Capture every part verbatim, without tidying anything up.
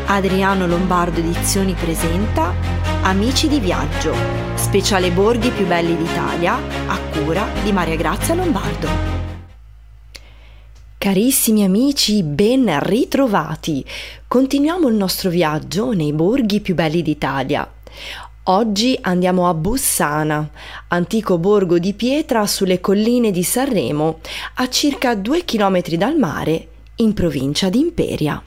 Adriano Lombardo Edizioni presenta Amici di Viaggio, speciale borghi più belli d'Italia, a cura di Maria Grazia Lombardo. Carissimi amici, ben ritrovati! Continuiamo il nostro viaggio nei borghi più belli d'Italia. Oggi andiamo a Bussana, antico borgo di pietra sulle colline di Sanremo, a circa due chilometri dal mare, in provincia di Imperia.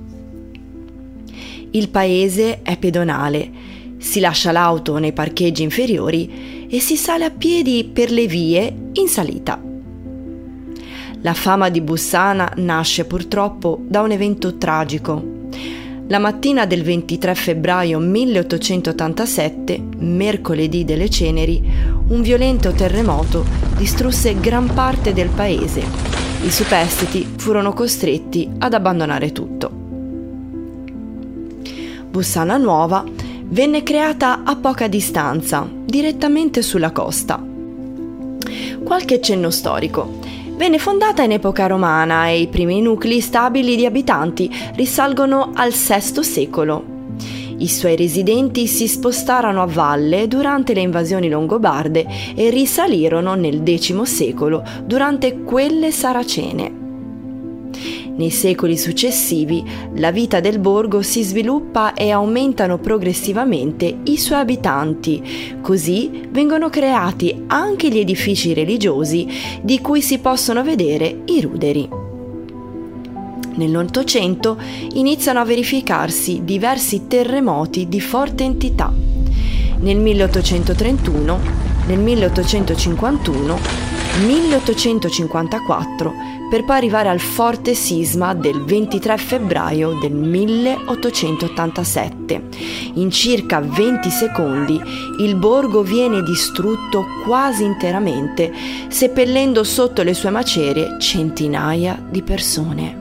Il paese è pedonale, si lascia l'auto nei parcheggi inferiori e si sale a piedi per le vie in salita. La fama di Bussana nasce purtroppo da un evento tragico. La mattina del ventitré febbraio milleottocentottantasette, mercoledì delle ceneri, un violento terremoto distrusse gran parte del paese. I superstiti furono costretti ad abbandonare tutto. Bussana Nuova venne creata a poca distanza, direttamente sulla costa. Qualche cenno storico. Venne fondata in epoca romana e i primi nuclei stabili di abitanti risalgono al sesto secolo. I suoi residenti si spostarono a valle durante le invasioni longobarde e risalirono nel decimo secolo durante quelle saracene. Nei secoli successivi la vita del borgo si sviluppa e aumentano progressivamente i suoi abitanti, così vengono creati anche gli edifici religiosi di cui si possono vedere i ruderi. Nell'Ottocento iniziano a verificarsi diversi terremoti di forte entità. Nel milleottocentotrentuno, nel milleottocentocinquantuno, milleottocentocinquantaquattro, per poi arrivare al forte sisma del ventitré febbraio del milleottocentottantasette. In circa venti secondi il borgo viene distrutto quasi interamente, seppellendo sotto le sue macerie centinaia di persone.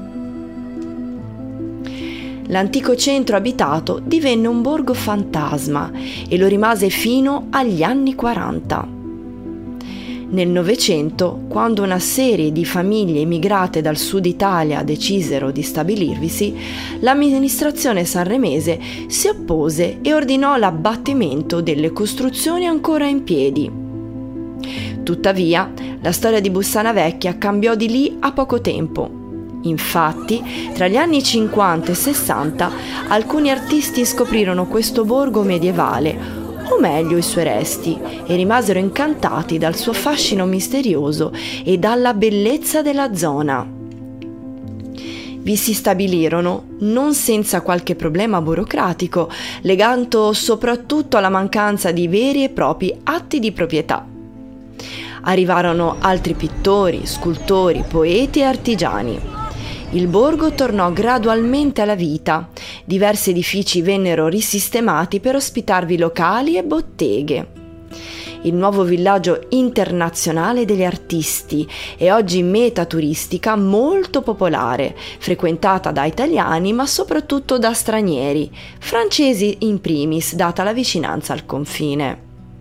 L'antico centro abitato divenne un borgo fantasma e lo rimase fino agli anni quaranta. Nel Novecento, quando una serie di famiglie immigrate dal sud Italia decisero di stabilirvisi, l'amministrazione sanremese si oppose e ordinò l'abbattimento delle costruzioni ancora in piedi. Tuttavia, la storia di Bussana Vecchia cambiò di lì a poco tempo. Infatti, tra gli anni cinquanta e sessanta, alcuni artisti scoprirono questo borgo medievale, o meglio i suoi resti, e rimasero incantati dal suo fascino misterioso e dalla bellezza della zona. Vi si stabilirono, non senza qualche problema burocratico, legato soprattutto alla mancanza di veri e propri atti di proprietà. Arrivarono altri pittori, scultori, poeti e artigiani. Il borgo tornò gradualmente alla vita. Diversi edifici vennero risistemati per ospitarvi locali e botteghe. Il nuovo villaggio internazionale degli artisti è oggi meta turistica molto popolare, frequentata da italiani ma soprattutto da stranieri, francesi in primis, data la vicinanza al confine.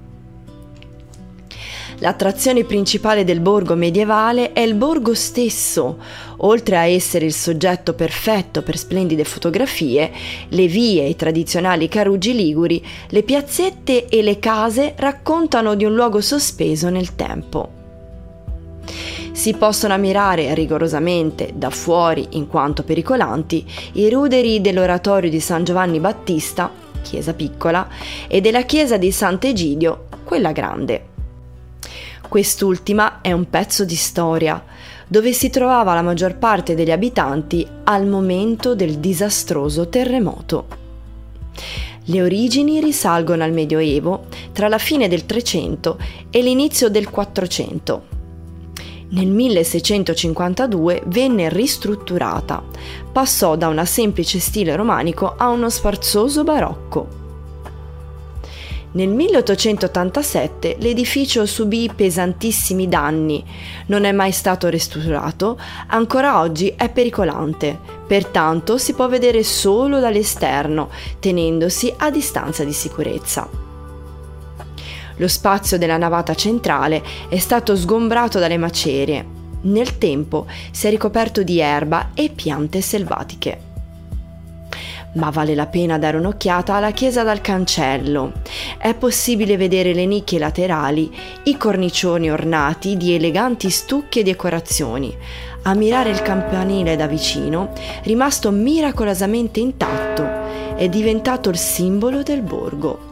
L'attrazione principale del borgo medievale è il borgo stesso. Oltre a essere il soggetto perfetto per splendide fotografie, le vie e i tradizionali caruggi liguri, le piazzette e le case raccontano di un luogo sospeso nel tempo. Si possono ammirare rigorosamente da fuori, in quanto pericolanti, i ruderi dell'oratorio di San Giovanni Battista, chiesa piccola, e della chiesa di Sant'Egidio, quella grande. Quest'ultima è un pezzo di storia, dove si trovava la maggior parte degli abitanti al momento del disastroso terremoto. Le origini risalgono al Medioevo, tra la fine del Trecento e l'inizio del Quattrocento. Nel milleseicentocinquantadue venne ristrutturata, passò da un semplice stile romanico a uno sfarzoso barocco. Nel milleottocentottantasette l'edificio subì pesantissimi danni, non è mai stato ristrutturato, ancora oggi è pericolante, pertanto si può vedere solo dall'esterno, tenendosi a distanza di sicurezza. Lo spazio della navata centrale è stato sgombrato dalle macerie. Nel tempo si è ricoperto di erba e piante selvatiche. Ma vale la pena dare un'occhiata alla chiesa dal cancello. È possibile vedere le nicchie laterali, i cornicioni ornati di eleganti stucchi e decorazioni. Ammirare il campanile da vicino, rimasto miracolosamente intatto, è diventato il simbolo del borgo.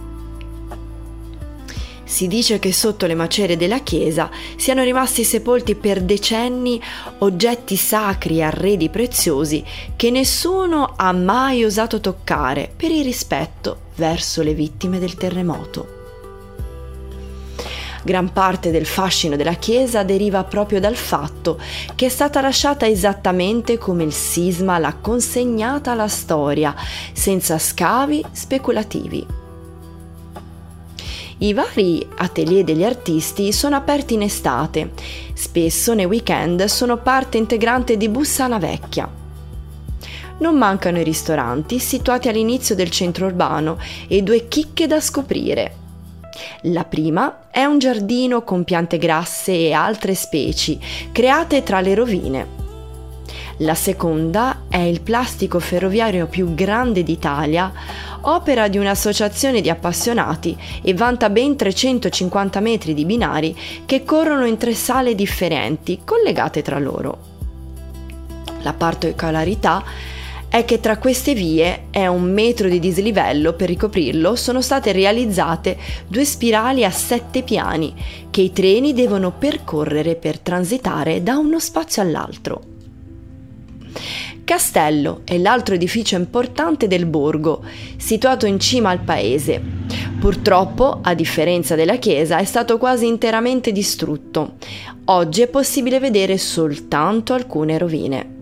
Si dice che sotto le macerie della chiesa siano rimasti sepolti per decenni oggetti sacri e arredi preziosi che nessuno ha mai osato toccare per il rispetto verso le vittime del terremoto. Gran parte del fascino della chiesa deriva proprio dal fatto che è stata lasciata esattamente come il sisma l'ha consegnata alla storia, senza scavi speculativi. I vari atelier degli artisti sono aperti in estate, spesso nei weekend sono parte integrante di Bussana Vecchia. Non mancano i ristoranti situati all'inizio del centro urbano e due chicche da scoprire. La prima è un giardino con piante grasse e altre specie create tra le rovine. La seconda è il plastico ferroviario più grande d'Italia, opera di un'associazione di appassionati e vanta ben trecentocinquanta metri di binari che corrono in tre sale differenti, collegate tra loro. La particolarità è che tra queste vie e un metro di dislivello per ricoprirlo sono state realizzate due spirali a sette piani che i treni devono percorrere per transitare da uno spazio all'altro. Castello è l'altro edificio importante del borgo, situato in cima al paese. Purtroppo, a differenza della chiesa, è stato quasi interamente distrutto. Oggi è possibile vedere soltanto alcune rovine.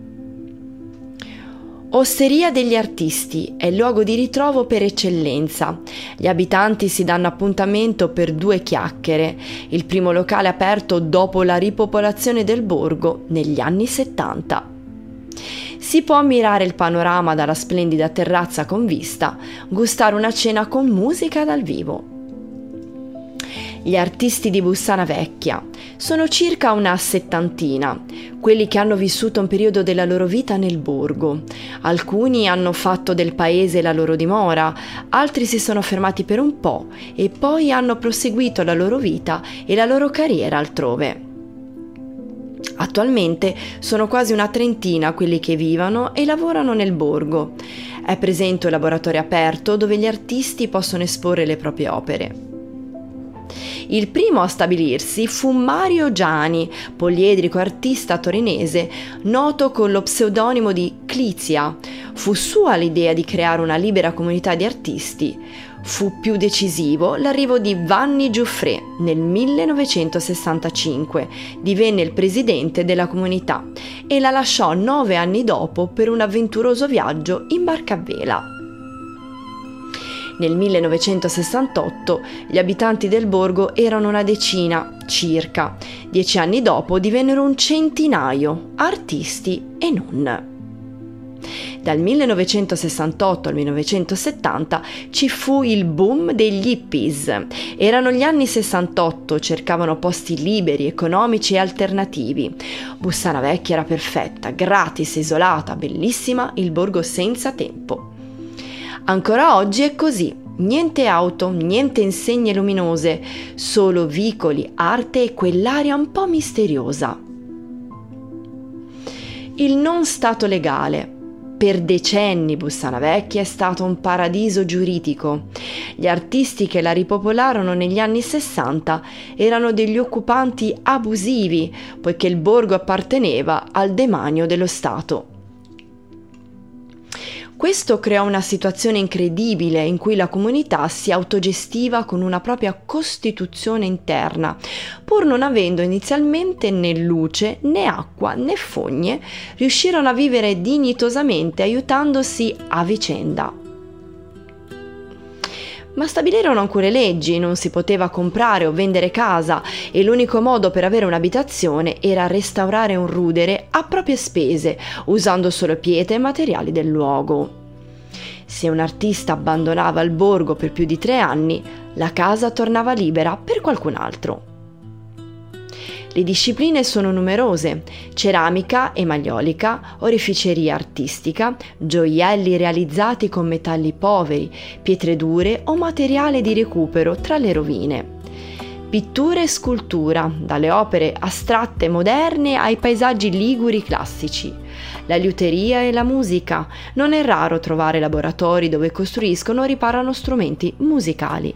Osteria degli Artisti è il luogo di ritrovo per eccellenza. Gli abitanti si danno appuntamento per due chiacchiere, il primo locale aperto dopo la ripopolazione del borgo negli anni settanta. Si può ammirare il panorama dalla splendida terrazza con vista, gustare una cena con musica dal vivo. Gli artisti di Bussana Vecchia sono circa una settantina, quelli che hanno vissuto un periodo della loro vita nel borgo. Alcuni hanno fatto del paese la loro dimora, altri si sono fermati per un po' e poi hanno proseguito la loro vita e la loro carriera altrove. Attualmente sono quasi una trentina quelli che vivono e lavorano nel borgo. È presente un laboratorio aperto dove gli artisti possono esporre le proprie opere. Il primo a stabilirsi fu Mario Giani, poliedrico artista torinese, noto con lo pseudonimo di Clizia. Fu sua l'idea di creare una libera comunità di artisti. Fu più decisivo l'arrivo di Vanni Giuffrè nel millenovecentosessantacinque, divenne il presidente della comunità e la lasciò nove anni dopo per un avventuroso viaggio in barca a vela. Nel millenovecentosessantotto gli abitanti del borgo erano una decina circa, dieci anni dopo divennero un centinaio, artisti e non. Dal millenovecentosessantotto al millenovecentosettanta ci fu il boom degli hippies. Erano gli anni sessantotto, cercavano posti liberi, economici e alternativi. Bussana Vecchia era perfetta, gratis, isolata, bellissima, il borgo senza tempo. Ancora oggi è così. Niente auto, niente insegne luminose, solo vicoli, arte e quell'aria un po' misteriosa. Il non stato legale. Per decenni Bussana Vecchia è stato un paradiso giuridico. Gli artisti che la ripopolarono negli anni sessanta erano degli occupanti abusivi, poiché il borgo apparteneva al demanio dello Stato. Questo creò una situazione incredibile in cui la comunità si autogestiva con una propria costituzione interna, pur non avendo inizialmente né luce, né acqua, né fogne, riuscirono a vivere dignitosamente aiutandosi a vicenda. Ma stabilirono alcune leggi, non si poteva comprare o vendere casa e l'unico modo per avere un'abitazione era restaurare un rudere a proprie spese, usando solo pietre e materiali del luogo. Se un artista abbandonava il borgo per più di tre anni, la casa tornava libera per qualcun altro. Le discipline sono numerose: ceramica emagliolica, oreficeria artistica, gioielli realizzati con metalli poveri, pietre dure o materiale di recupero tra le rovine. Pittura e scultura, dalle opere astratte moderne ai paesaggi liguri classici. La liuteria e la musica. Non è raro trovare laboratori dove costruiscono o riparano strumenti musicali.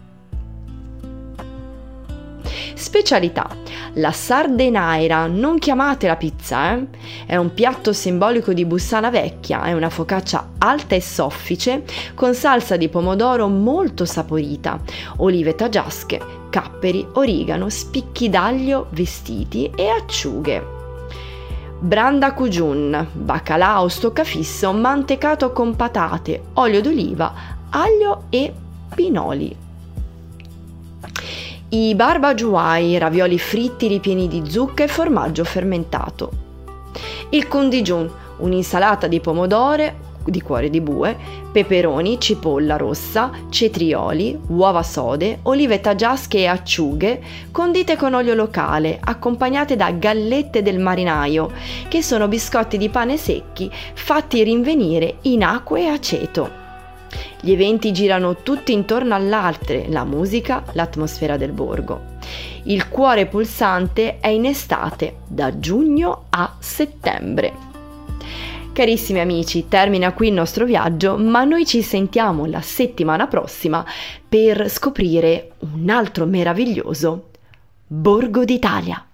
Specialità: la sardenaira, non chiamatela pizza, eh? È un piatto simbolico di Bussana Vecchia, è una focaccia alta e soffice con salsa di pomodoro molto saporita, olive taggiasche, capperi, origano, spicchi d'aglio vestiti e acciughe. Branda cujun, baccalà stoccafisso mantecato con patate, olio d'oliva, aglio e pinoli. I barbagiuai, ravioli fritti ripieni di zucca e formaggio fermentato. Il condigiun, un'insalata di pomodoro, di cuore di bue, peperoni, cipolla rossa, cetrioli, uova sode, olive taggiasche e acciughe, condite con olio locale, accompagnate da gallette del marinaio, che sono biscotti di pane secchi fatti rinvenire in acqua e aceto. Gli eventi girano tutti intorno all'altre, la musica, l'atmosfera del borgo. Il cuore pulsante è in estate, da giugno a settembre. Carissimi amici, termina qui il nostro viaggio, ma noi ci sentiamo la settimana prossima per scoprire un altro meraviglioso Borgo d'Italia.